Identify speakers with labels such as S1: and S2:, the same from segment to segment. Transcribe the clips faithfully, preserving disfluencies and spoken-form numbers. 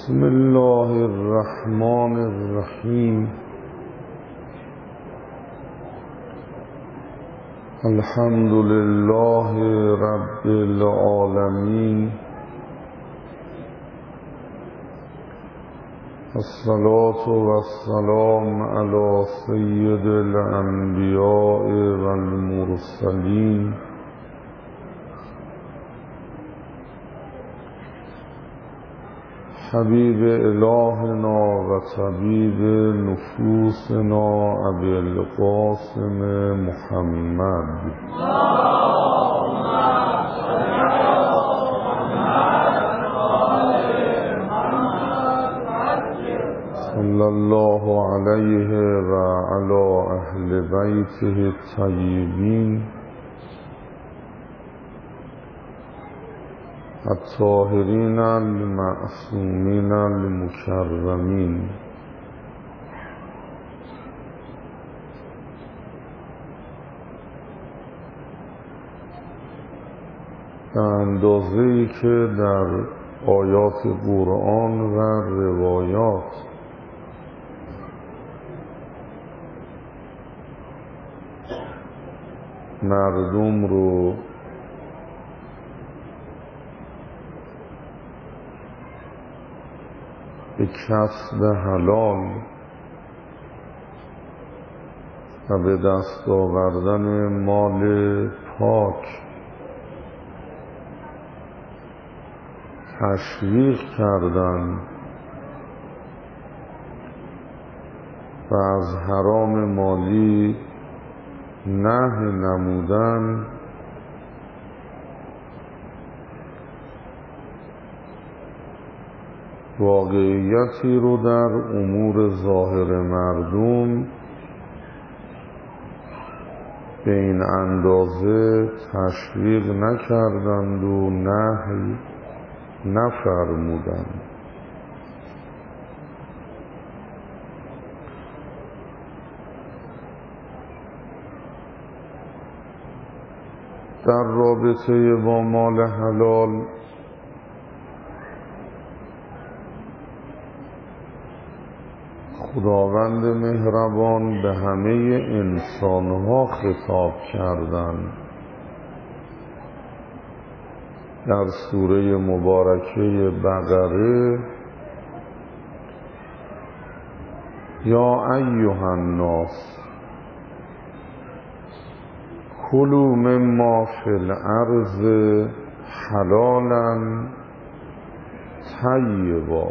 S1: بسم الله الرحمن الرحیم. الحمد لله رب العالمین. الصلاة والسلام علی سید الانبیاء والمرسلین حبیب الهنا و طبیب نفوسنا ابی القاسم محمد صلی الله علیه و علی اهل بیته الطیبین الطاهرین المعصومین المکرمین. به اندازه‌ای که در آیات قرآن و روایات مردم رو به کسب حلال و به دست آوردن مال پاک تشویق کردند و از حرام مالی نهی نمودند، واقعیتی رو در امور ظاهر مردم به این اندازه تشویق نکردند و نهی نفرمودند. در رابطه با مال حلال خداوند مهربان به همه انسانها خطاب کردند. در سوره مبارکه بقره یا ایها الناس کلوا مما فی الارض حلالا طیبا.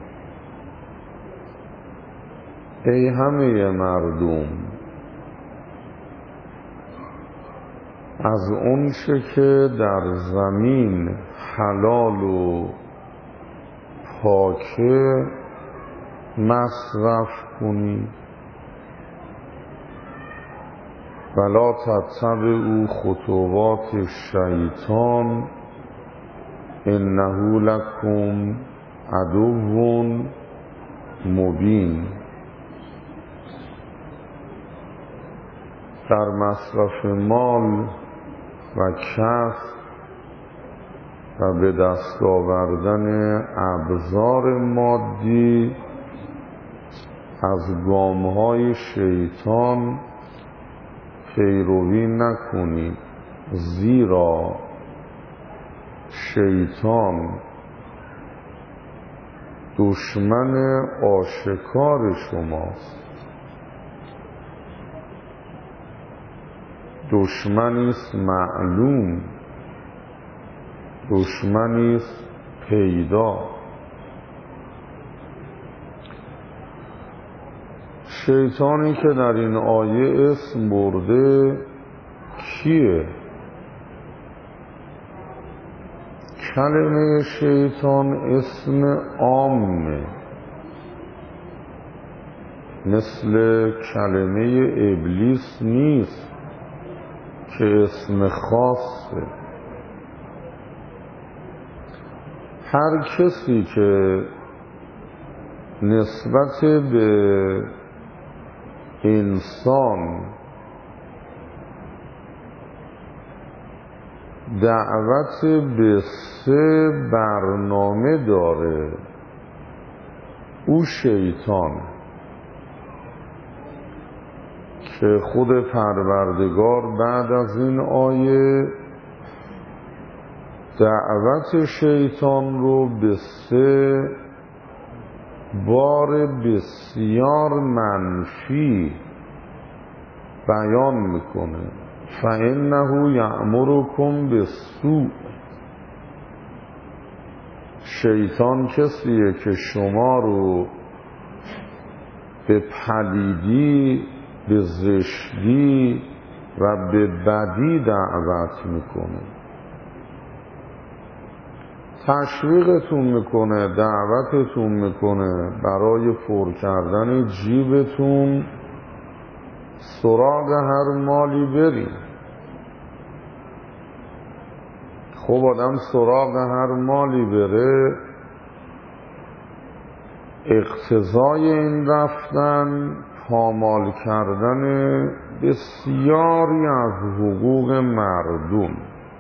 S1: ای همه مردم، از اون چه که در زمین حلال و پاکه مصرف کنید. ولا تتبعوا خطوات الشیطان انه لکم عدو مبین. در مصرف مال و کسب و به دست آوردن ابزار مادی از گامهای شیطان پیروی نکنید، زیرا شیطان دشمن آشکار شماست، دشمنی است معلوم، دشمنی است پیدا. شیطانی که در این آیه اسم برده کیه؟ کلمه شیطان اسم عامه، مثل کلمه ابلیس نیست که اسم خاصه. هر کسی که نسبت به انسان دعوت به سه برنامه داره او شیطان که خود پروردگار بعد از این آیه دعوت شیطان رو به سه بار بسیار منفی بیان میکنه. فإنه یأمرکم بالسوء. شیطان کسیه که شما رو به پلیدی، به زشتی و به بدی دعوت میکنه، تشویقتون میکنه، دعوتتون میکنه برای پر کردن جیبتون سراغ هر مالی بریم. خب آدم سراغ هر مالی بره، اقتضای این رفتن پامال کردن بسیاری از حقوق مردم،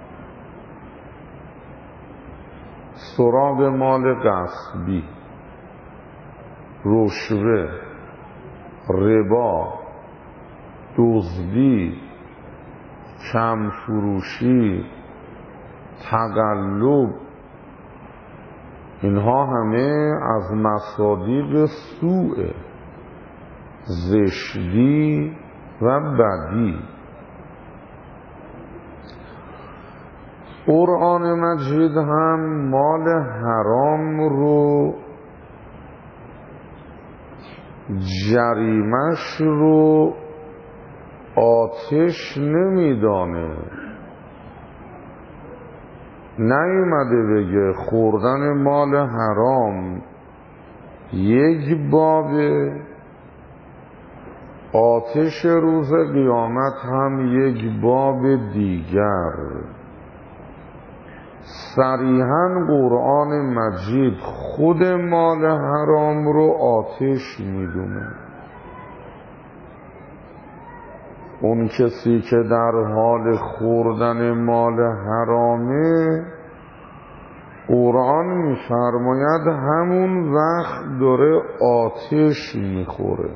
S1: سراغ مال غصبی، رشوه، ربا، دزدی، کم فروشی، تقلب، اینها همه از مصادیق سوء، زشتی و بدی. قرآن مجید هم مال حرام رو، جریمش رو آتش نمیدانه. نیومده بگه خوردن مال حرام یک بابه، آتش روز قیامت هم یک باب دیگر. صریحاً قرآن مجید خود مال حرام رو آتش میدونه. اون کسی که در حال خوردن مال حرامه، قرآن میفرماید همون وقت داره آتش میخوره،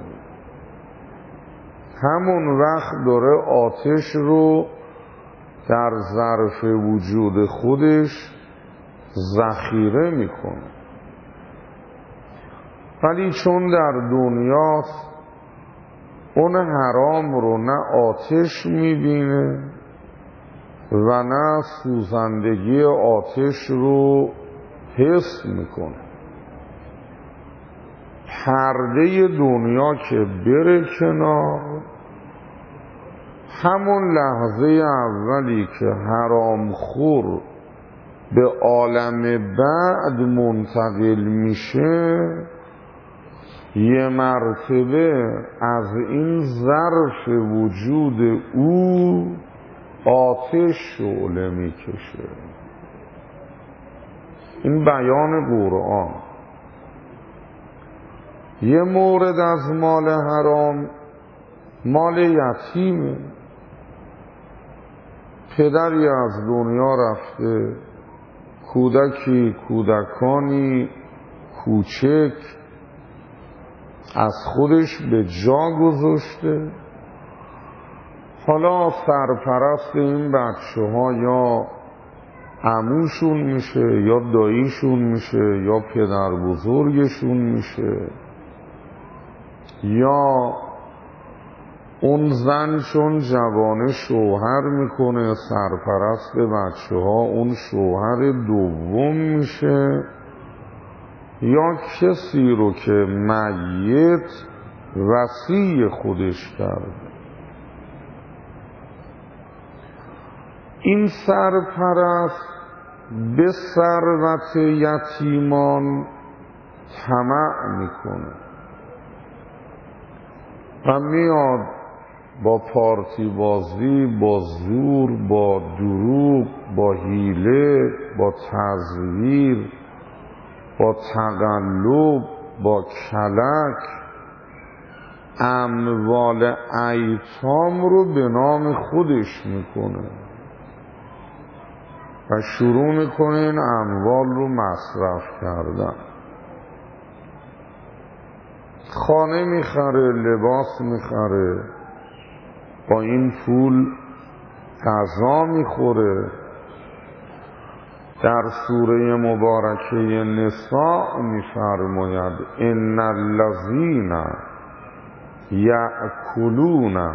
S1: همون وقت داره آتش رو در ظرف وجود خودش ذخیره میکنه. ولی چون در دنیاست اون حرام رو نه آتش میبینه و نه سوزندگی آتش رو حس میکنه. پرده دنیا که بره کنار، همون لحظه اولی که حرام خور به عالم بعد منتقل میشه، یه مرتبه از این ظرف وجود او آتش شعله میکشه. این بیان قرآن. یه مورد از مال حرام مال یتیمه. پدری از دنیا رفته، کودکی کودکانی کوچک از خودش به جا گذاشته. حالا سرپرست این بچه ها یا عموشون میشه، یا داییشون میشه، یا پدر بزرگشون میشه، یا اون زن چون جوانه شوهر میکنه، سرپرست بچه ها اون شوهر دوم میشه، یا کسی رو که میت وصی خودش کرده. این سرپرست به ثروت یتیمان طمع میکنه و میاد با پارتی بازی، با زور، با دروغ، با حیله، با تزویر، با تقلب، با کلک اموال ایتام رو به نام خودش میکنه و شروع میکنه این اموال رو مصرف کردن. خانه میخره، لباس میخره، با این پول غذا میخوره. در سوره مبارکه نساء میفرماید ان الذین یأکلون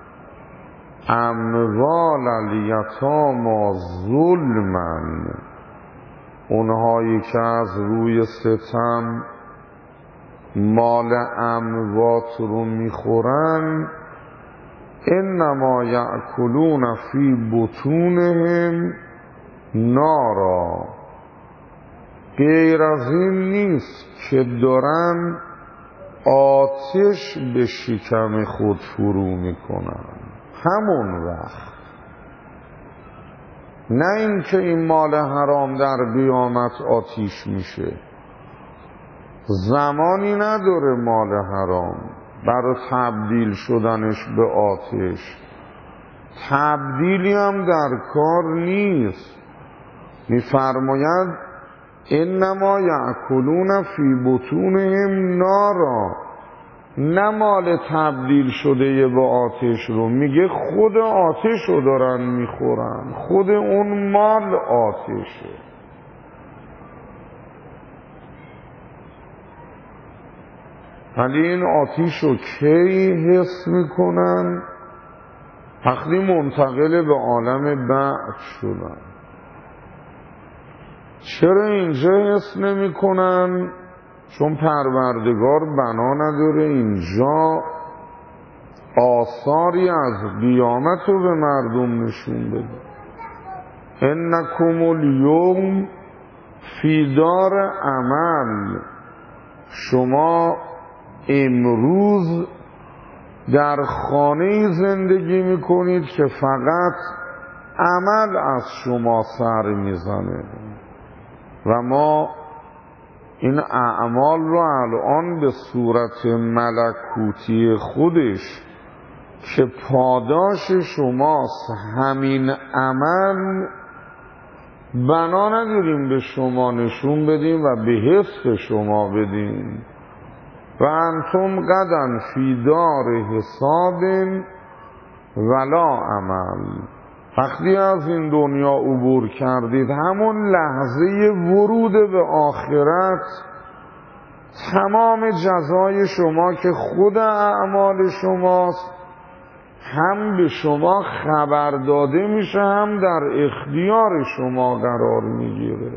S1: اموال الیتامی ظلما، اونهایی که از روی ستم مال اموات رو میخورن، انما یأکلون فی بطونهم نارا، غیر از این نیست که دارن آتش به شکم خود فرو میکنن. همون وقت نه اینکه این مال حرام در قیامت آتیش میشه، زمانی نداره مال حرام برای تبدیل شدنش به آتش، تبدیلی هم در کار نیست. میفرماید انما یأکلون فی بطونهم نارا، نه مال تبدیل شده به آتش رو، میگه خود آتش رو دارن میخورن، خود اون مال آتشه. ولی این آتش رو کی حس میکنن؟ وقتی منتقل به عالم بعد شدن. چرا اینجا حس نمی کنن؟ چون پروردگار بنا نداره اینجا آثاری از قیامت رو به مردم نشون بده. انکم الیوم فی دار عمل، شما امروز در خانه زندگی میکنید که فقط عمل از شما سر میزنه و ما این اعمال رو الان به صورت ملکوتی خودش که پاداش شماست همین عمل، بنا نداریم به شما نشون بدیم و به حس شما بدیم. و انتم قدن فی دار حساب ولا عمل، وقتی از این دنیا عبور کردید همون لحظه ورود به آخرت تمام جزای شما که خود اعمال شماست هم به شما خبر داده میشه، هم در اختیار شما قرار میگیره.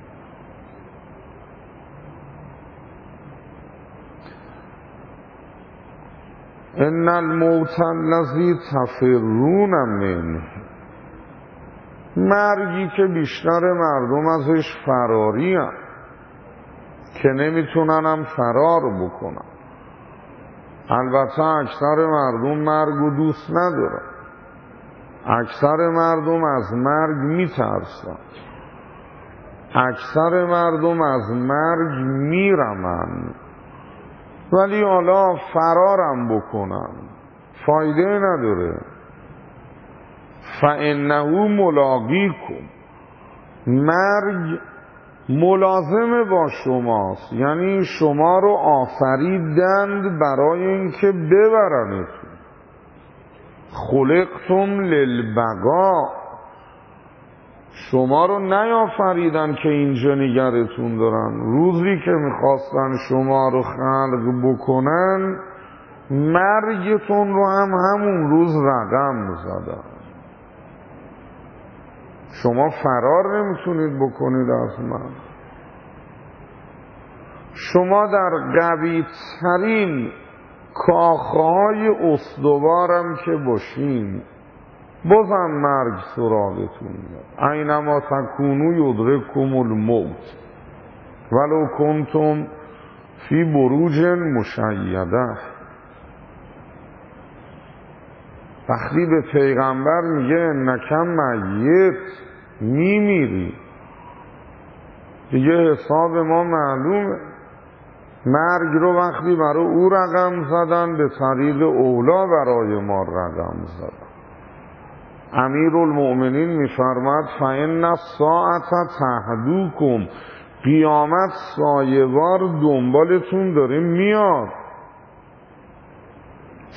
S1: ان الموت الذی تفرون منه، مرگی که بیشتر مردم ازش فراری هم که نمیتونن هم فرار بکنن. البته اکثر مردم مرگ و دوست ندارن، اکثر مردم از مرگ میترسن، اکثر مردم از مرگ میرمن، ولی حالا فرارم بکنن فایده نداره. فانه ملاقیکم، مرگ ملازم با شماست، یعنی شما رو آفریدند برای اینکه ببرنتون. خلقتم للبقاء، شما رو نیافریدن که اینجا نگرتون دارن. روزی که میخواستن شما رو خلق بکنن مرگتون رو هم همون روز رقم زدن. شما فرار نمیتونید بکنید از من. شما در قوی ترین کاخهای استوارم که باشین بازم مرگ سراغتون میاد. اینما تکونو یدرککم الموت ولو کنتم فی بروج مشیده. وقتی به پیغمبر میگه نکم میت، میمیری، دیگه حساب ما معلومه. مرگ رو وقتی برای او رقم زدن به طریق اولا برای ما رقم زدن. امیر المؤمنین میفرماد فإن الساعة تهدوکم، قیامت سایه‌وار دنبالتون داره میاد.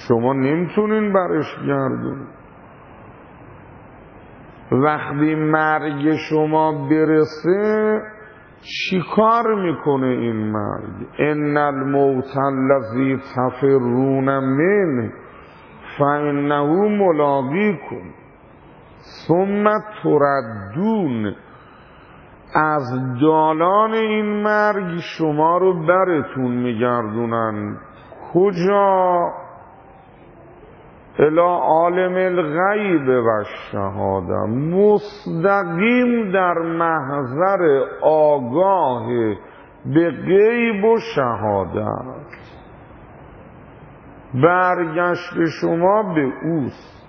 S1: شما نمیتونین برش گردونید. وقتی مرگ شما برسه چی کار میکنه این مرگ؟ ان الموت الذی تفرون منه فانه ملاقیکم ثم تردون. از دالان این مرگ شما رو برتون میگردونن کجا؟ الی عالم الغیب و شهاده، مستقیم در محضر آگاه به غیب و شهادت. برگشت شما به اوست.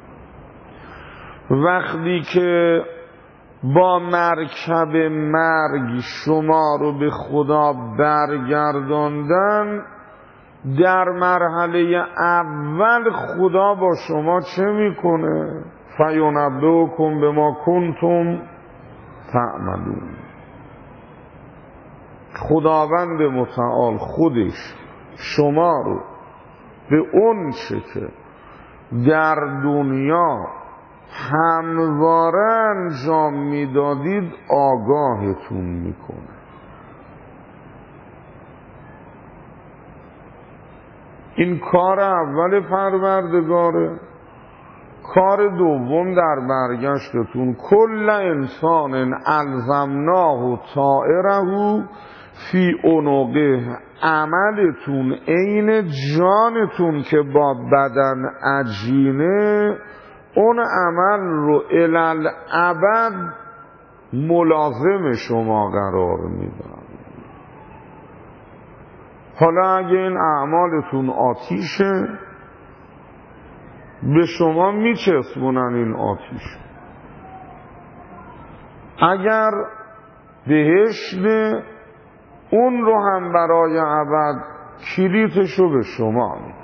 S1: وقتی که با مرکب مرگ شما رو به خدا برگرداندن، در مرحله اول خدا با شما چه میکنه؟ فینبئکم بما کنتم تعملون. خداوند متعال خودش شما رو به اون چه که در دنیا همواره انجام میدادید آگاهتون میکنه. این کار اول پروردگاره. کار دوم در برگشتتون، کل انسان الزمناه طائره فی عنقه، عملتون عین جانتون که با بدن عجینه، اون عمل رو الالعبد ملازم شما قرار میدن. حالا اگه این اعمالتون آتیشه، به شما میچسبونن این آتیش. اگر بهشت، اون رو هم برای ابد کلیدشو به شما میدن.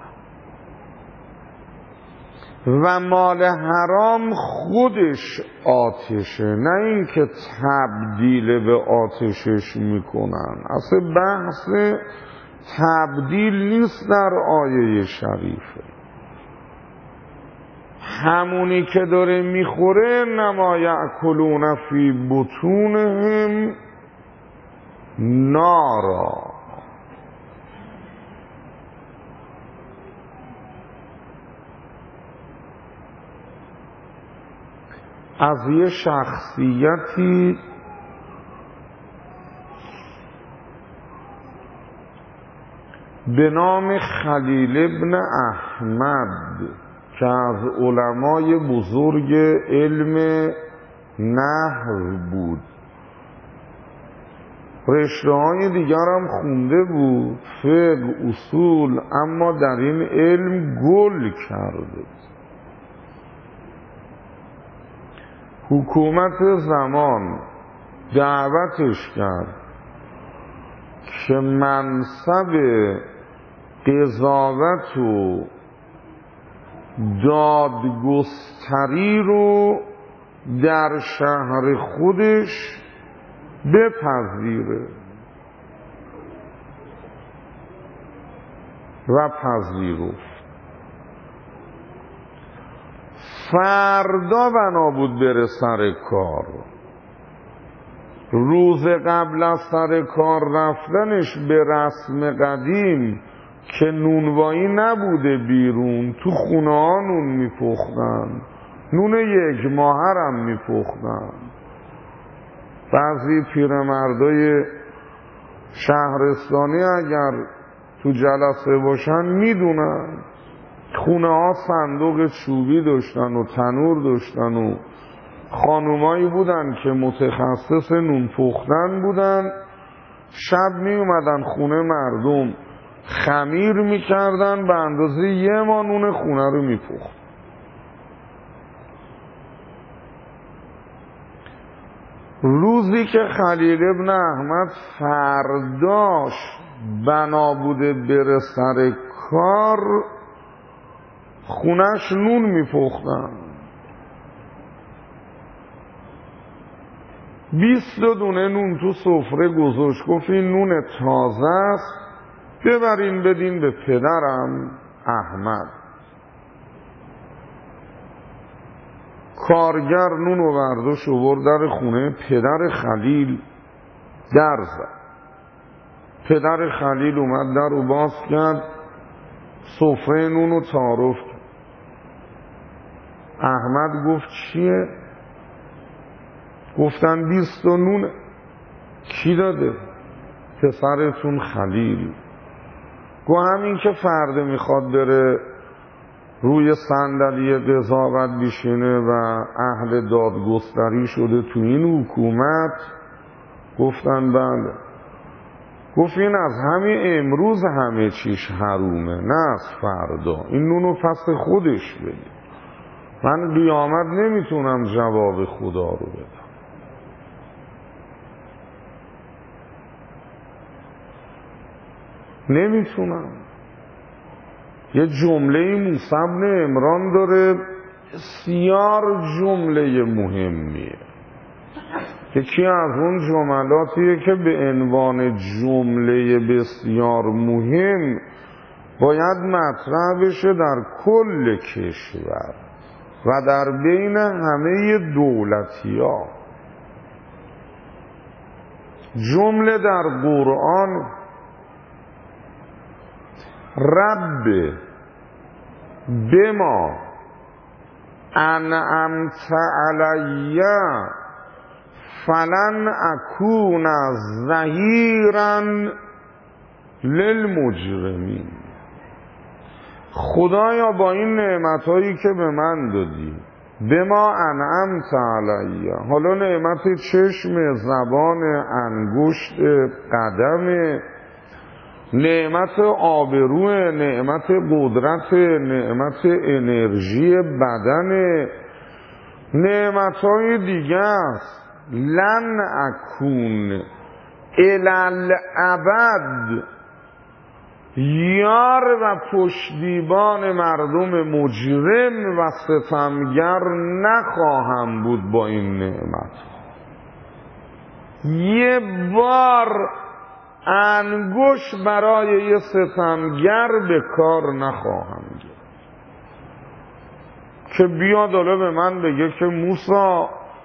S1: و مال حرام خودش آتشه، نه اینکه تبدیل به آتشش میکنن. اصلا بحث تبدیل نیست در آیه شریفه. همونی که داره میخوره، نما یأکلون فی بطونهم نارا. از یه شخصیتی به نام خلیل ابن احمد که از علمای بزرگ علم نحو بود، رشته های دیگر هم خونده بود، فقه، اصول، اما در این علم گل کرده. حکومت زمان دعوتش کرد که منصب قضاوت و دادگستری رو در شهر خودش بپذیره و پذیرفت. فردا بنا بود بره سر کار. روز قبل از سر کار رفتنش به رسم قدیم که نونوایی نبوده بیرون، تو خونه ها نون میپختن، نون یک ماهر هم میپختن. بعضی پیرمردای شهرستانی اگر تو جلسه باشن میدونن خونه ها صندوق چوبی داشتن و تنور داشتن و خانومایی بودن که متخصص نون پختن بودن. شب می اومدن خونه مردم، خمیر میکردن، به اندازه یه ما نون خونه رو میپخت. روزی که خلیل ابن احمد فرداش بنا بوده بره سر کار، خونش نون میپختن. بیست دونه نون تو سفره گذاشت، گفت این نون تازه است، ببرین بدین به پدرم احمد. کارگر نون و برداشت و برد در خونه پدر خلیل در زد. پدر خلیل اومد در رو باز کرد، سفره نون رو تعارف کرد. احمد گفت چیه؟ گفتن بیست و نونه. کی داده؟ پسرتون خلیل. گو همین که فرده میخواد بره روی صندلی قضاوت بشینه و اهل دادگستری شده تو این حکومت. گفتن بله. گفت این از همین امروز همه چیش حرومه، نه از فردا. این نونو پس خودش بده. من قیامت نمیتونم جواب خدا رو بدم. نمیتونم. یه جمله موسی بن عمران داره، بسیار جمله مهمیه. یکی از اون جملاتیه که به عنوان جمله بسیار مهم باید مطرح بشه در کل کشور و در بین همه دولتی ها. جمله در قرآن رب بما انعمت علی فلن اکون ظهیرا للمجرمین. خدایا با این نعمتهایی که به من دادی، بما انعمت علی، حالا نعمت چشم، زبان، انگشت، قدم، نعمت آبروه، نعمت قدرت، نعمت انرژی بدن، نعمتهای دیگه است. لن اکون الالعبد یار و پشتیبان مردم مجرم و ستمگر نخواهم بود. با این نعمت یه بار انگشت برای یه ستمگر به کار نخواهم گرفت که بیاد حالا به من بگه که موسی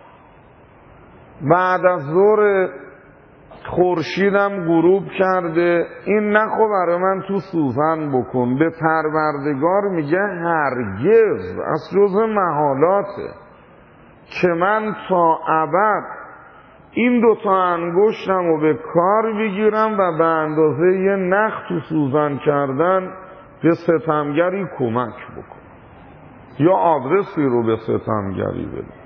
S1: بعد از ظهر خورشیدم غروب کرده، این نخو برای من تو سوزن بکن. به پروردگار میگه هرگز، از جزء محالاته که من تا ابد این دوتا انگشتم رو به کار بگیرم و به اندازه یه نخ تو سوزن کردن به ستمگری کمک بکنم یا آدرسی رو به ستمگری بدم.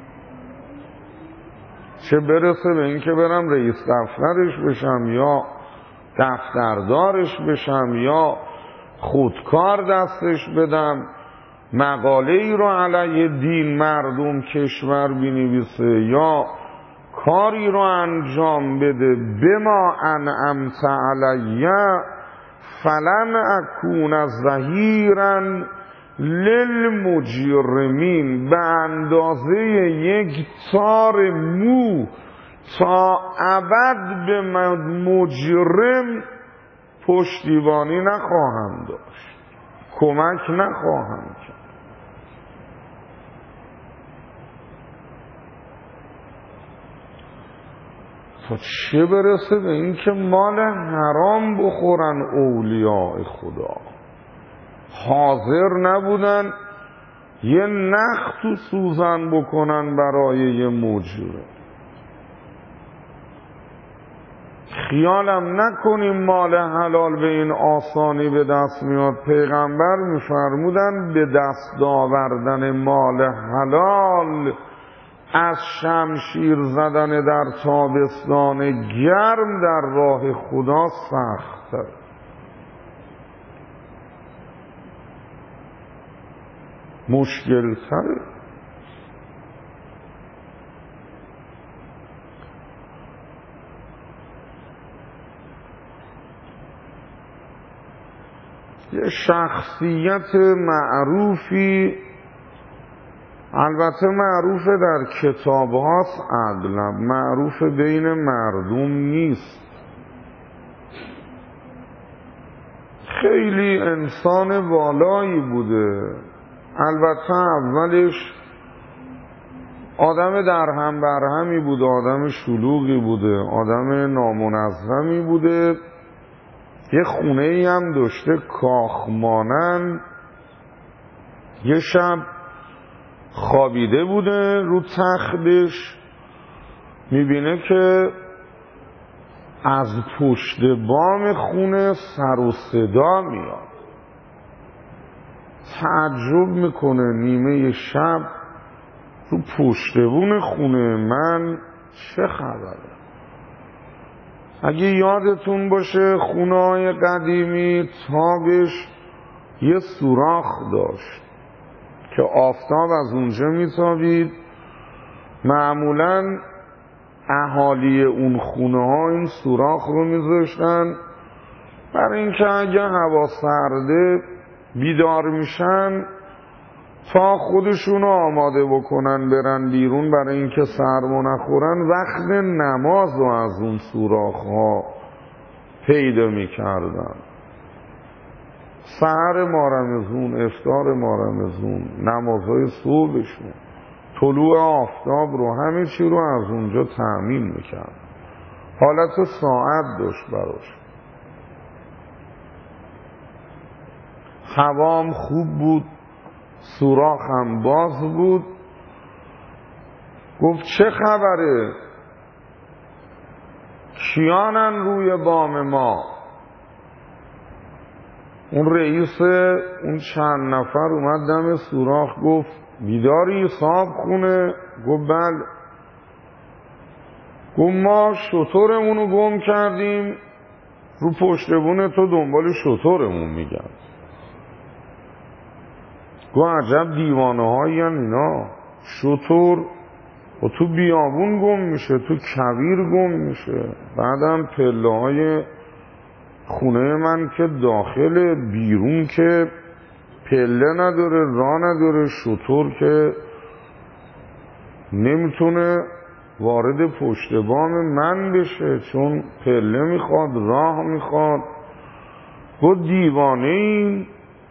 S1: چه برسه به این که برم رئیس دفترش بشم یا دفتردارش بشم یا خودکار دستش بدم، مقاله ای رو علیه دین مردم کشور بنویسه یا کاری رو انجام بده. بما انعمت علی فلن اکون ظهیرا للمجرمین. به اندازه یک تار مو تا ابد به مجرم پشتیبانی نخواهم داشت، کمک نخواهم کرد. تا چه برسه به این که مال حرام بخورن اولیاء خدا. حاضر نبودن یه نخ تو سوزن بکنن برای یه مجرم. خیالم نکنیم مال حلال به این آسانی به دست میاد. پیغمبر میفرمودن به دست آوردن مال حلال از شمشیر زدن در تابستان گرم در راه خدا سخت‌تر. مشکل تره. یه شخصیت معروفی، البته معروف در کتاب هاست، اغلب معروف بین مردم نیست، خیلی انسان والایی بوده. البته اولش آدم درهم برهمی بوده، آدم شلوغی بوده، آدم نامنظمی بوده. یه خونه ای هم داشته کاخ مانند. یه شب خوابیده بوده رو تختش، میبینه که از پشت بام خونه سر و صدا میاد. تعجب میکنه، نیمه شب رو پشت بون خونه من چه خبره؟ اگه یادتون باشه خونه های قدیمی تابش یه سوراخ داشت که آفتاب از اونجا میتابید. معمولاً اهالی اون خونه ها این سوراخ رو میذاشتن برای اینکه اگه هوا سرده بیدار میشن تا خودشون رو آماده بکنن برن بیرون، برای اینکه سرما نخورن وقت نماز رو از اون سوراخ ها پیدا میکردن. سحر ما رمضون، افطار ما رمضون، نمازهای صبحشون، طلوع آفتاب رو، همه چی رو از اونجا تأمین میکرد. حالت ساعت داشت براش. هوام خوب بود، سوراخ هم باز بود. گفت چه خبره؟ کیانن روی بام ما؟ اون رئیس اون چند نفر اومد دم سوراخ، گفت بیداری صاحب خونه؟ گفت بله. گفت ما شترمونو گم کردیم، رو پشت بون تو دنبال شترمون میگن. گفت عجب دیوانه هایی هم اینا، شتر و تو بیابون گم میشه، تو کویر گم میشه، بعدم پله های خونه من که داخل، بیرون که پله نداره، راه نداره، شتر که نمیتونه وارد پشت بام من بشه چون پله میخواد، راه میخواد. گفت دیوانه این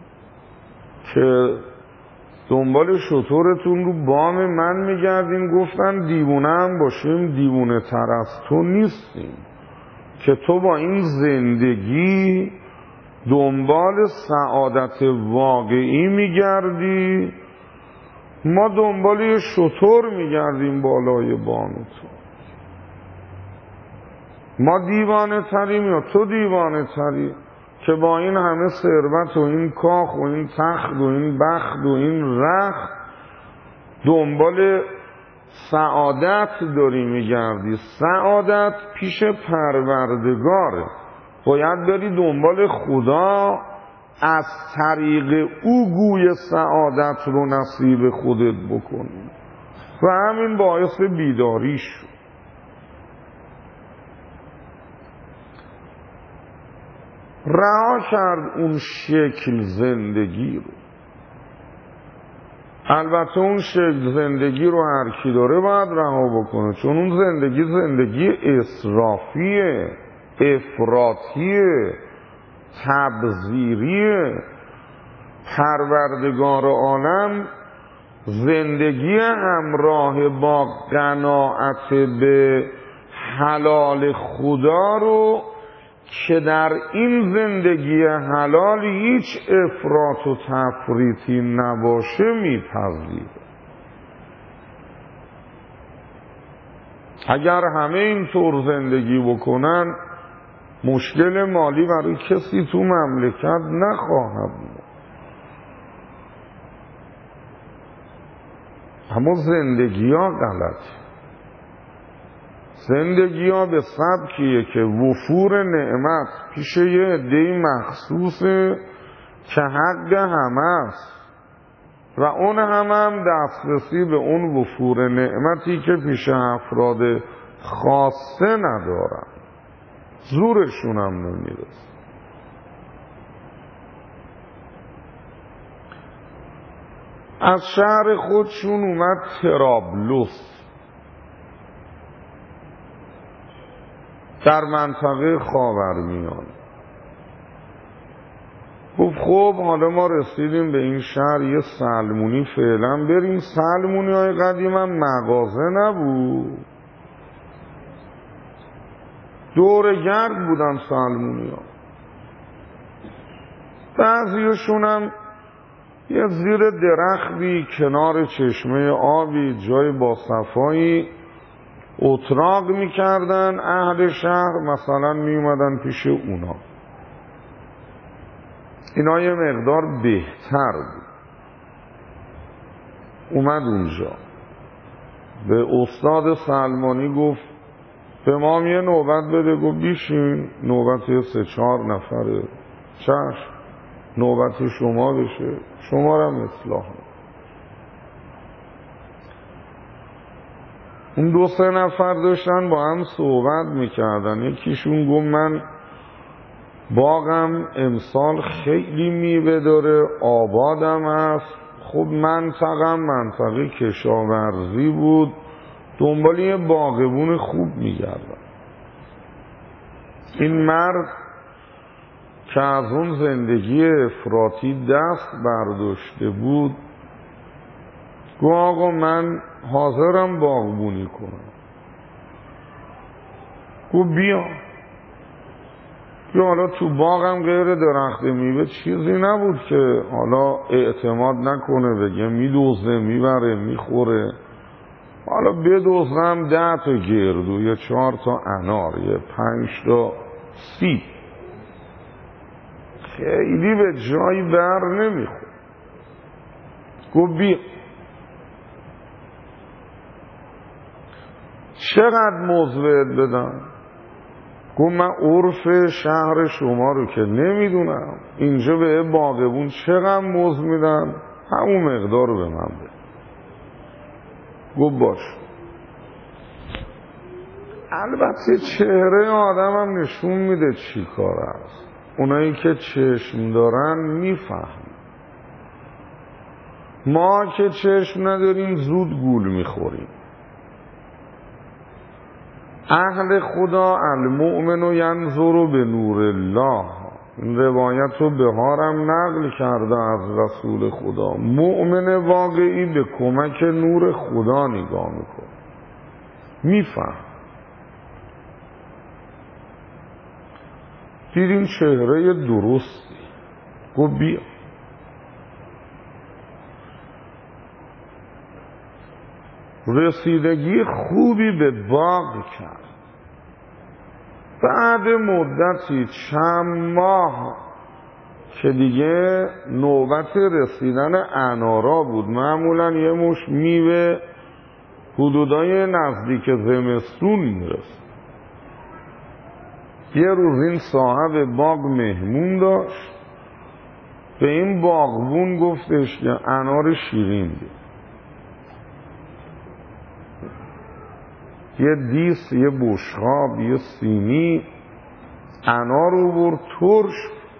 S1: که دنبال شترتون رو بام من میگردین؟ گفتن دیوونه هم باشیم دیوونه تر از تو نیستیم که تو با این زندگی دنبال سعادت واقعی میگردی، ما دنبال یه شتر میگردیم بالای بام تو. ما دیوانه تریم یا تو دیوانه تری که با این همه ثروت و این کاخ و این تخت و این بخت و این رخت دنبال سعادت داری میگردی؟ سعادت پیش پروردگاره، باید بری دنبال خدا، از طریق او گوی سعادت رو نصیب خودت بکنی. و همین باعث بیداریش شد. رها کرد اون شکل زندگی رو. البته اون شکل زندگی رو هر کی داره باید رها بکنه، چون اون زندگی زندگی اسرافیه، افراطیه، تبذیریه. پروردگار عالم زندگی همراه با قناعت به حلال خدا رو که در این زندگی حلال هیچ افراط و تفریطی نباشه میپذیره. اگر همه اینطور زندگی بکنن مشکل مالی برای کسی تو مملکت نخواهد بود. اما زندگی ها غلط. زندگی ها به سبکیه که وفور نعمت پیش یه عده‌ای مخصوصه که حق همه است و اون هم هم دسترسی به اون وفور نعمتی که پیش افراد خاصه ندارن، زورشون هم نمیرسه. از شهر خودشون اومد طرابلس در منطقه خاورمیانه. گفت خب حالا ما رسیدیم به این شهر، یه سلمونی فعلا بریم. سلمونی های قدیم هم مغازه نبود، دور گرد بودن سلمونی ها. بعضیشون هم یه زیر درختی کنار چشمه آبی جای با صفایی اتراق میکردن. اهل شهر مثلا میومدن پیش اونا. اینا یه مقدار بهتر بود. اومد اونجا به استاد سلمانی گفت به ما یه نوبت بده. گفت بیشین، نوبت یه سه چهار نفره. چشم، نوبت شما بشه، شما را اصلاح. اون دو سه نفر داشتن با هم صحبت میکردن. یکیشون گفت من باغم امسال خیلی میوه داره، آبادم هست. خب منطقم منطقه کشاورزی بود، دنبال یه باغبون خوب میگردم. این مرد که از اون زندگی افراطی دست برداشته بود گفت آقا من حاضرم باغبونی کنم. گفت بیا. که حالا تو باغم غیر درخت میوه چیزی نبود که حالا اعتماد نکنه بگه میدوزه میبره میخوره. حالا بدوزم ده تا گردو، یه چهار تا انار، یه پنج تا سیب، خیلی به جایی بر نمیخور. گفت بیا. چقدر مزد بدم؟ گفت من عرف شهر شما رو که نمیدونم، اینجا به باغبون چقدر مزد میدن، همون مقدار رو به من بده. گفت باش. البته چهره آدم هم نشون میده چی کار است. اونایی که چشم دارن میفهمن. ما که چشم نداریم زود گول میخوریم. اهل خدا المؤمن ینظر به نور الله، این روایت رو بهارم نقل کرده از رسول خدا. مؤمن واقعی به کمک نور خدا نگاه میکنه، میفهم. دیدیم چهره درستی. گفت بیا. رسیدگی خوبی به باغ کرد. بعد مدتی چند ماه که دیگه نوبت رسیدن انارا بود، معمولا یه مش میوه حدودای نزدیک زمستون میرسه. یه روز این صاحب باغ مهمون داشت، به این باغبون گفتش که انار شیرین بید. یه دیس، یه بشقاب، یه سینی انار رو برد ترش.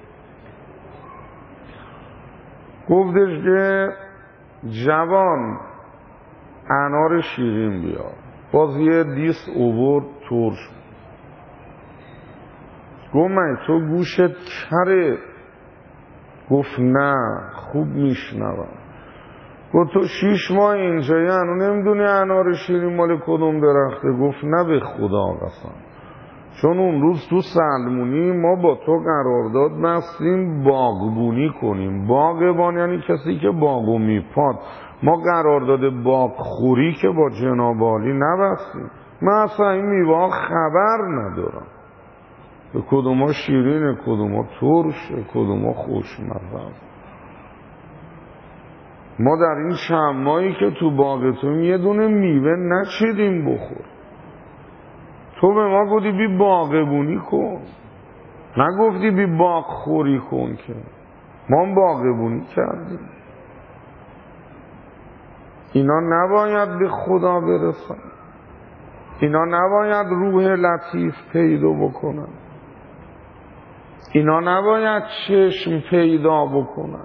S1: گفتش که جوان انار شیرین بیار. باز یه دیس اوورد ترش. گفت من تو گوشت کره؟ گفت نه خوب میشنوم. گفت تو شیش ماه اینجایی هنو نمیدونی انار شیرین مال کدوم درخته؟ گفت نه به خدا قسم، چون اون روز تو سلمونی ما با تو قرارداد بستیم باغبونی کنیم. باغبان یعنی کسی که باغو میپاد. ما قرارداد باغخوری که با جناب عالی نبستیم. من اصلا این میوه خبر ندارم، به کدوما شیرینه، کدوما ترشه، کدوما خوشمزه. ما در این چند ماهی که تو باغتون یه دونه میوه نچیدیم بخور. تو به ما گفتی بی باغبونی کن، نگفتی بی باغ خوری کن. که ما باغبونی کردیم. اینا نباید به خدا برسن، اینا نباید روح لطیف پیدا بکنن، اینا نباید چشم پیدا بکنن،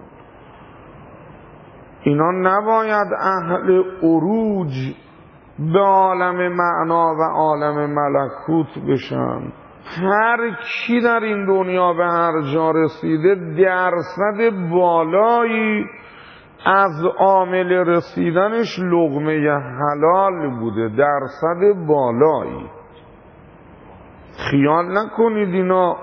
S1: اینا نباید اهل عروج به عالم معنا و عالم ملکوت بشن. هر کی در این دنیا به هر جا رسیده درصد بالایی از عامل رسیدنش لقمه حلال بوده، درصد بالایی. خیال نکنید اینا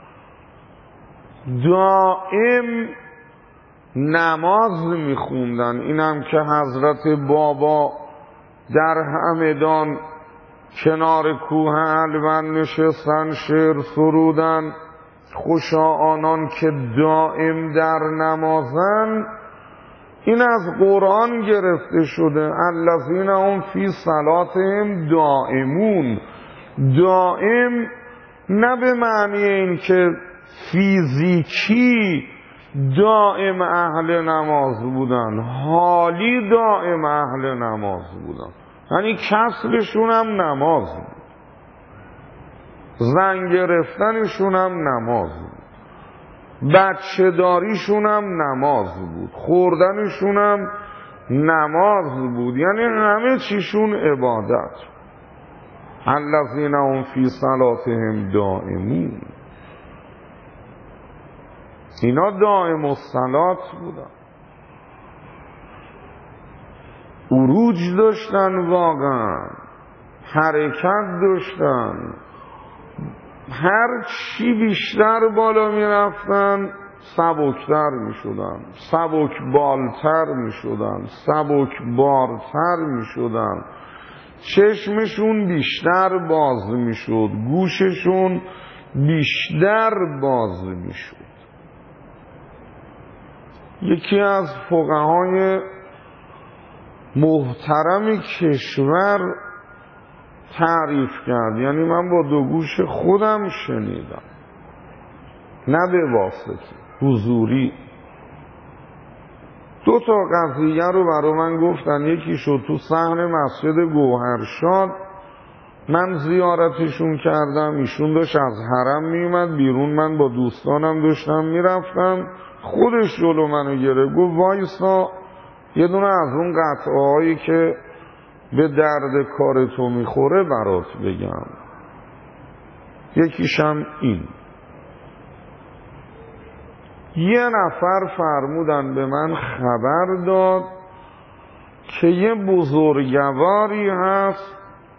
S1: دائم نماز میخوندن. اینم که حضرت بابا در همدان کنار کوه الوند نشستن شعر سرودن، خوشا آنان که دائم در نمازن. این از قرآن گرفته شده، الذین هم فی صلاتهم دائمون. دائم نه به معنی این که فیزیکی دائم اهل نماز بودن، حالی دائم اهل نماز بودن، یعنی کسبشون هم نماز بود، زن گرفتنشون هم نماز بود، بچه داریشون هم نماز بود، خوردنشون هم نماز بود، یعنی همه چیشون عبادت. الذین هم فی صلاتهم دائمون. اینا دائم الصلات بودن، عروج داشتن، واقعا حرکت داشتن. هر چی بیشتر بالا می رفتن سبکتر می شدن، سبک بالتر می شدن، سبک بارتر می شدن. چشمشون بیشتر باز می شد، گوششون بیشتر باز می شد. یکی از فقهای محترم کشور تعریف کرد، یعنی من با دو گوش خودم شنیدم، نه به واسطه، حضوری. دو تا قضیه رو برای من گفتن. یکی شد تو صحن مسجد گوهرشاد، من زیارتشون کردم، ایشون داشت از حرم میومد بیرون، من با دوستانم داشتم میرفتم، خودش جلو منو گرفت، گفت وایسا یه دونه از اون قطعه هایی که به درد کار تو میخوره برات بگم. یکیشم این. یه نفر فرمودن به من خبر داد که یه بزرگواری هست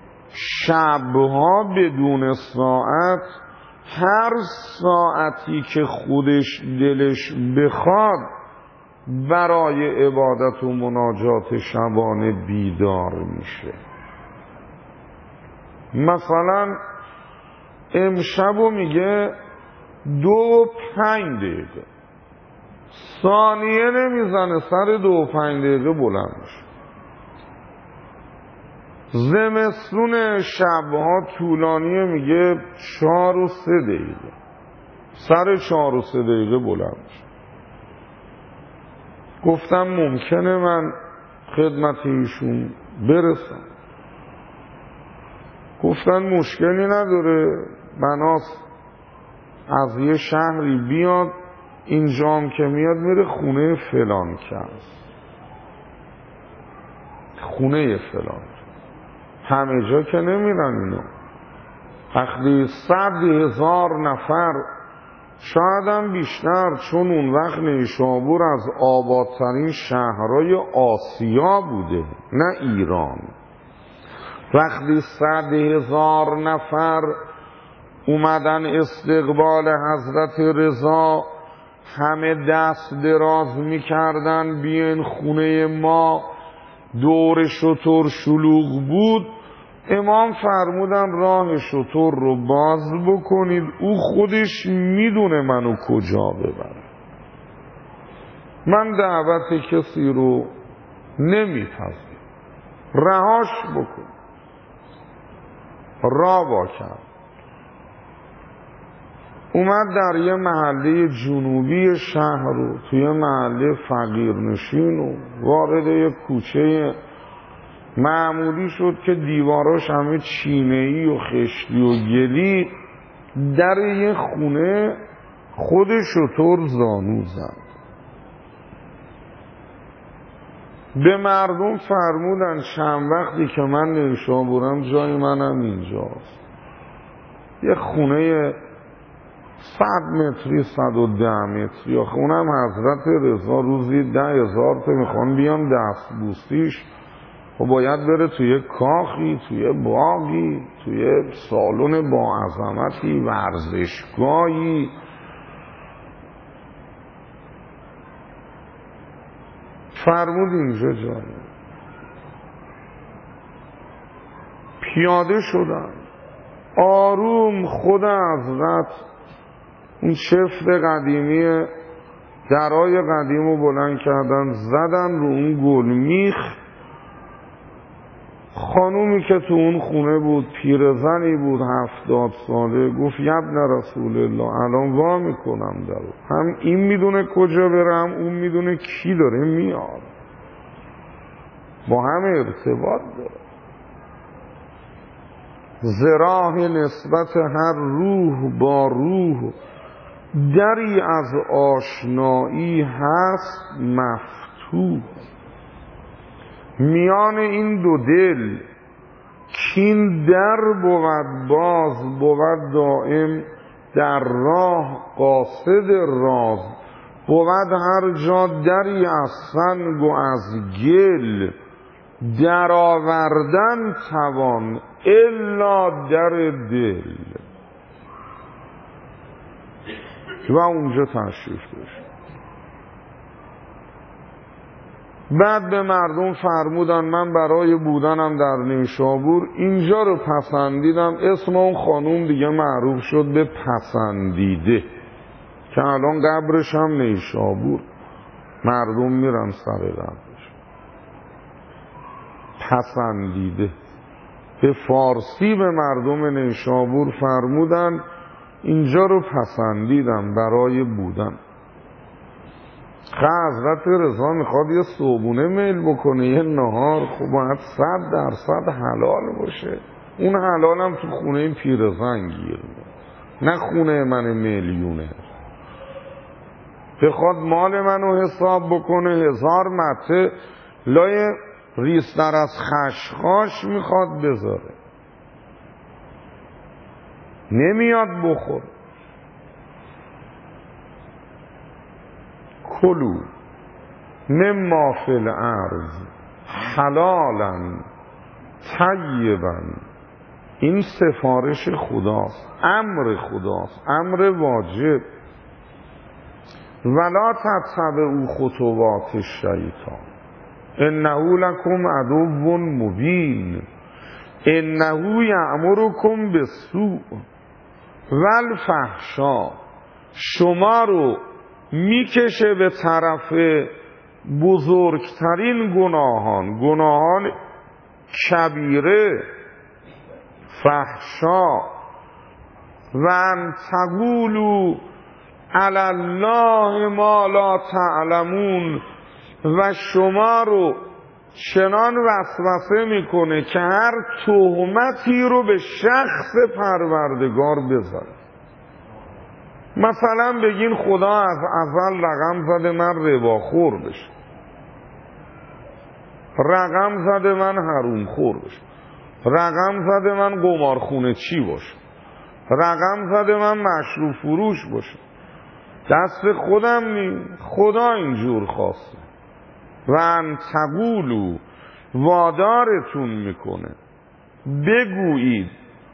S1: شبها بدون ساعت، هر ساعتی که خودش دلش بخواد برای عبادت و مناجات شبانه بیدار میشه. مثلا امشبو میگه دو پنج دقیقه، ثانیه نمیزنه سر دو پنج دقیقه بلند میشه. زمستون شبها طولانیه، میگه چهار و سه دقیقه، سر چهار و سه دقیقه بلند میشه. گفتم ممکنه من خدمت ایشون برسم؟ گفتن مشکلی نداره، بناست از یه شهری بیاد، اینجام که میاد میره خونه فلان کس، خونه فلان. همه جا که نمیرن اینا. وقتی صد هزار نفر، شاید هم بیشتر، چون اون وقت نیشابور از آبادترین شهرهای آسیا بوده، نه ایران. وقتی صد هزار نفر اومدن استقبال حضرت رضا، همه دست دراز میکردن بیاین خونه ما، دور شتر شلوغ بود. امام فرمودن راه شتر رو باز بکنید، او خودش میدونه منو کجا ببره. من دعوت کسی رو نمیپذیرم، رهاش بکن. را با کرد، اومد در یه محله جنوبی شهر رو، توی محله فقیرنشین و وارد یه کوچه معمولی شد که دیواراش همه چینه‌ای و خشتی و گلی. در یه خونه خود شتر زانو زد. به مردم فرمودن چند وقتی که من نیشابورم جای منم اینجاست. یه خونه صد متری صد و ده متری، آخه اونم حضرت رضا روزی ده هزار تا میخوان بیان دست بوسیش، و باید بره توی کاخی، توی باغی، توی سالن با عظمتی، ورزشگاهی. فرمود اینجا جایی پیاده شدن آروم، خود حضرت اون شفت قدیمی درای قدیم رو بلند کردن، زدن رو اون گلمیخ. خانومی که تو اون خونه بود، پیرزنی بود هفتاد ساله، گفت یبن رسول الله الان وا میکنم درو، هم این میدونه کجا برم، اون میدونه کی داره میاد، با هم ارتباط داره. زراح نسبت هر روح با روح، دری از آشنایی هست مفتوح. میان این دو دل کین در بود باز، بود دائم در راه قاصد راز. بود هر جا دری از سنگ و از گل، در آوردن توان الا در دل. و اونجا تشریف داشت. بعد به مردم فرمودن من برای بودنم در نیشابور اینجا رو پسندیدم. اسم اون خانوم دیگه معروف شد به پسندیده، که الان قبرش هم نیشابور، مردم میرن سر قبرش. پسندیده به فارسی به مردم نیشابور فرمودن اینجا رو پسندیدم برای بودن. حضرت رضا میخواد یه صبحونه میل بکنه، یه نهار، خب باید صد درصد حلال باشه. اون حلال هم تو خونه این پیرزن گیر میاد، نه خونه من میلیونه. بخواد مال منو حساب بکنه، هزار مته لای ریستر از خشخاش میخواد بذاره، نمیاد بخور. کلو مما فی الارض حلالا طیبا. این سفارش خداست، امر خداست، امر واجب. ولا تتبعوا خطوات الشیطان انه لکم عدو مبین انه یأمرکم بالسوء والفحشاء. شما رو میکشه به طرف بزرگترین گناهان، گناهان کبیره، فحشا. و ان تقولوا علی الله ما لا تعلمون. و شما رو چنان وسوسه میکنه که هر تهمتی رو به شخص پروردگار بزنه. مثلا بگین خدا از اول رقم زده من رباخور بشه، رقم زده من حروم خور بشه، رقم زده من قمارخونه چی باشه، رقم زده من مشروب فروش باشه. دست خودم نی، خدا اینجور خواسته. و ان تقولوا، وادارتون میکنه بگویید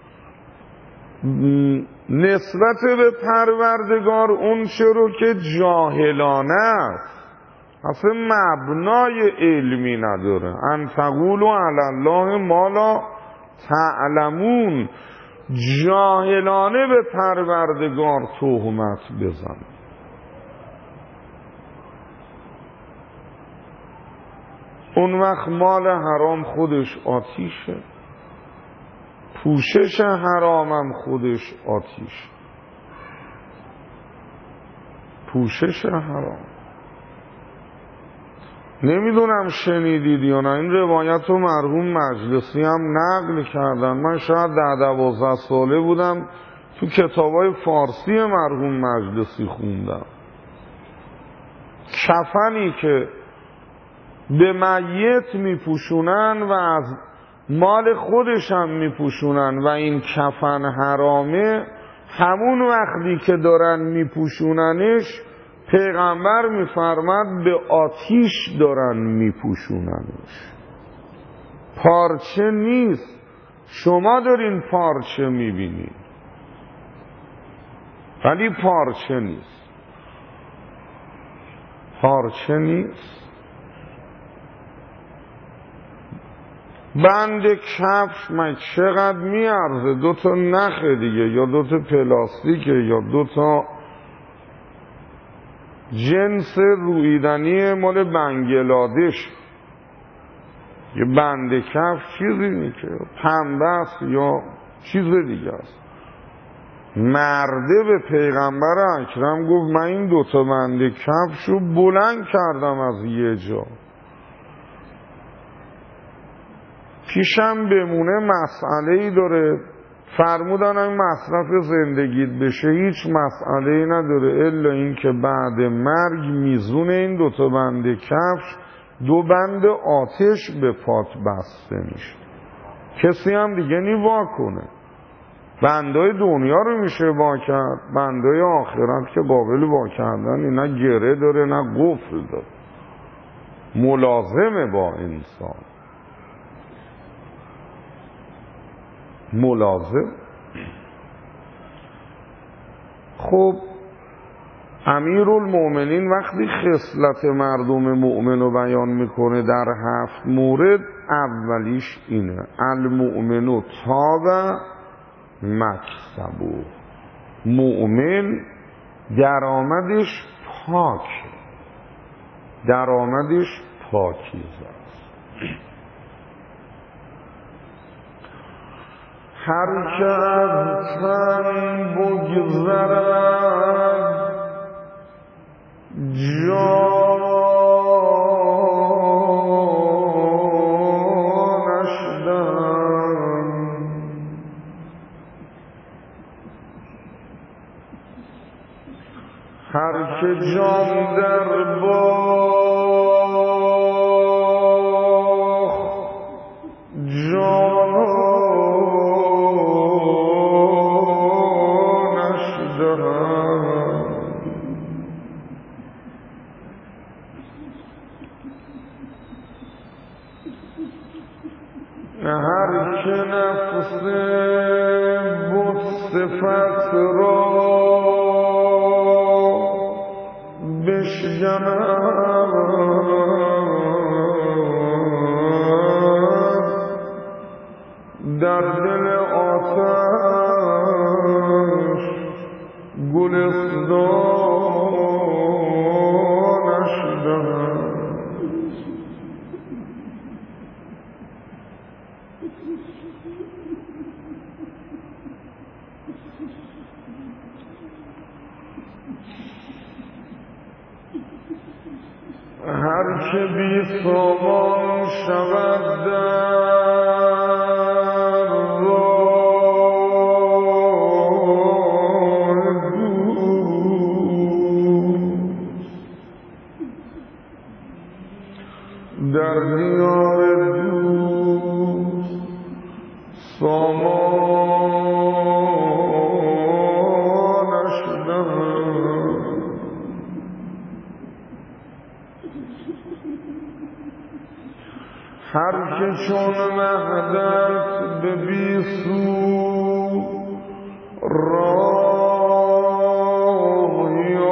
S1: نسبت به پروردگار اون چه رو که جاهلانه است، اصلا مبنای علمی نداره. ان تقولوا علی الله ما لا تعلمون، جاهلانه به پروردگار تهمت بزن. اون وقت مال حرام خودش آتیشه، پوشش حرامم خودش آتیش. پوشش حرام نمیدونم شنیدید یا نه، این روایت رو مرحوم مجلسی هم نقل کردن. من شاید ده دوازده ساله بودم تو کتابای فارسی مرحوم مجلسی خوندم. کفنی که به میت میپوشونن و از مال خودش هم میپوشونن و این کفن حرامه. همون وقتی که دارن میپوشوننش پیغمبر میفرماد به آتیش دارن میپوشوننش، پارچه نیست. شما دارین پارچه میبینید ولی پارچه نیست، پارچه نیست. بند کفش من چقدر میارزه؟ دو تا نخ دیگه، یا دو تا پلاستیکه، یا دو تا جنس رویدنی مال بنگلادش. یه بند کفش چیزی نی که پنبه است یا چیز دیگه است. مرده به پیغمبر اکرم گفت من این دوتا بند کفش رو بلند کردم از یه جا. پیشم بمونه مسئله ای داره، فرمودن این مصرف زندگیت بشه هیچ مسئله ای نداره، الا این که بعد مرگ میزون این دوتا بند کفش دو بند آتش به پات بسته میشه، کسی هم دیگه نی وا کنه. بندای دنیا رو میشه وا کرد، بندای آخرت که قابل وا کردن نه گره داره نه قفل داره، ملازمه با انسان، ملازم. خب امیرالمومنین وقتی خصلت مردم مؤمن رو بیان میکنه در هفت مورد، اولیش اینه المؤمنو تاب مکسبو، مؤمن درآمدش پاک، درآمدش پاکیزه است. هر که از تن بگذرد جانش دهم، هر که جان در باخت جانش دهم، هر که نفس بود صفت را بشکند، در دل آتش گلستانش دهد. هر که بی سامان شود در راه دوست، در دیار دوست سامانش دهد. هر که چون وحدت به بی سو راه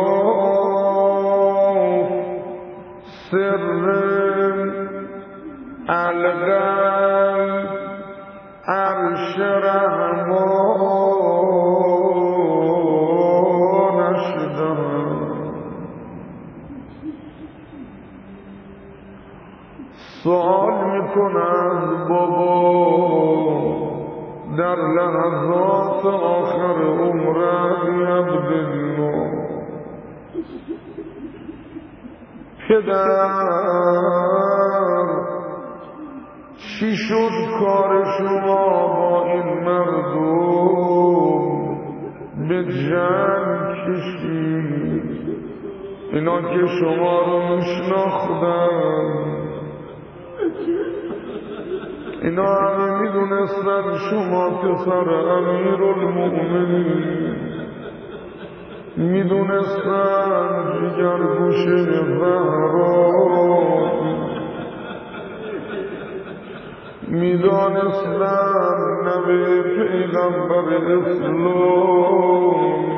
S1: یافت، سر القلب عرش رحمانش دهد. سوال میکنه از بابا در لحظات آخر عمرت عبدالله، پدر چی شد کار شما با این مردم به جنگ کشید؟ اینا که شما رو میشناختن، اینا همه میدونستن شما پسر امیرالمؤمنین، میدونستن جگر گوشه زهرا، میدانستن نبی پیغمبر اسلام.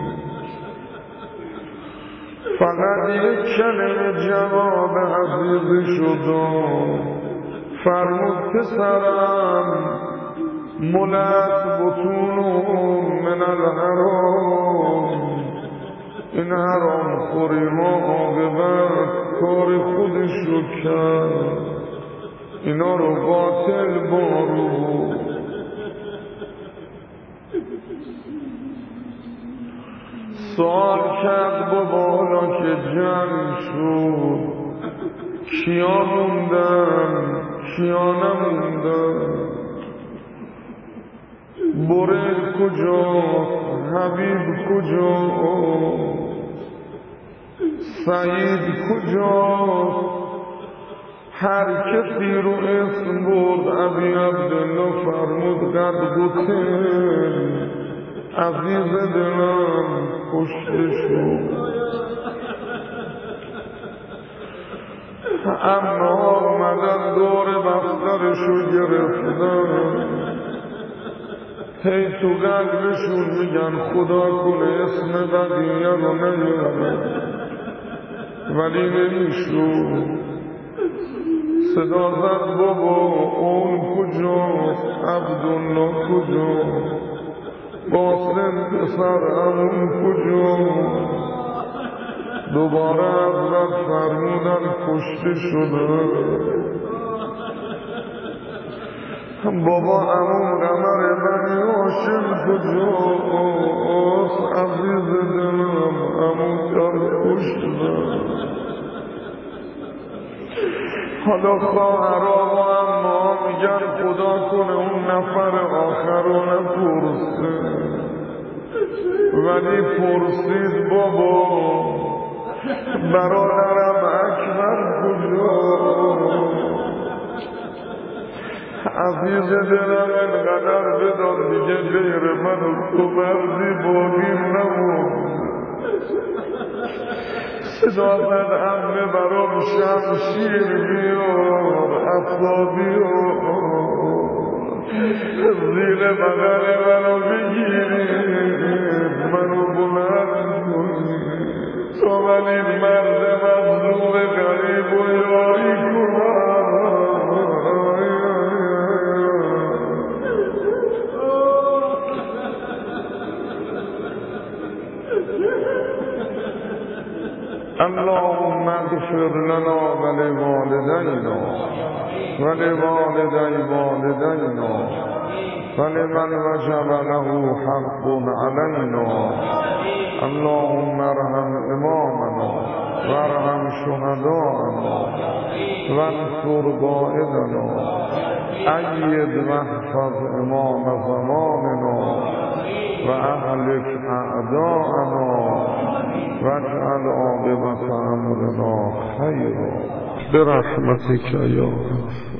S1: فقط یک کلمه جواب عزیز شدم، فرمود پسرم ملت بطونهم من الحرام، این حرام خوری ما عاقبت کار خودش رو کرد، اینا رو باطل بارو. سوال کرد بابا حالا که جمع شد کیا موندن کیا نموندن؟ برد کجاست؟ حبیب کجاست؟ سعید کجاست؟ هر کسی رو اسم برد. ابی عبدالله فرمود قد قتل، عزیز دلم کشته شد. اما آمدن دور بسترشو گرفتن، هی تو قلبشون میگن خدا کنه اسم بقیه رو نیاره، ولی نمیشون. صدا زد بابا اون کجاست؟ عبدالله کجاست؟ قاسم پسر امون کجاست؟ دوباره حضرت فرمودن کشته شده. بابا امون قمر بنی هاشم کجاست؟ عزیز دلم امون در کشته. حالا خواهرها و اما میگن خدا کنه اون نفر آخر رو نپرسه، ولی پرسید بابا برادرم اکبر کجاست؟ عزیز دلم انقدر بدان دیگه غیر من و تو مردی باقیم نمون. صدا زد عمه برام شمشیر بیار، عصا بیار، زیر بغل منو بگیرید منو بلند کنید تا من این مرد مظلوم غریب و یاری کنم. اللهم اغفر لنا ولوالدينا ولوالدي والدينا ولمن وجب له حق علينا. اللهم ارحم امامنا وارحم شهداءنا وانصر قائدنا، أيد واحفظ امام زماننا واهلك اعداءنا واجعل عاقبة امرنا خيرا برحمتك يا رب.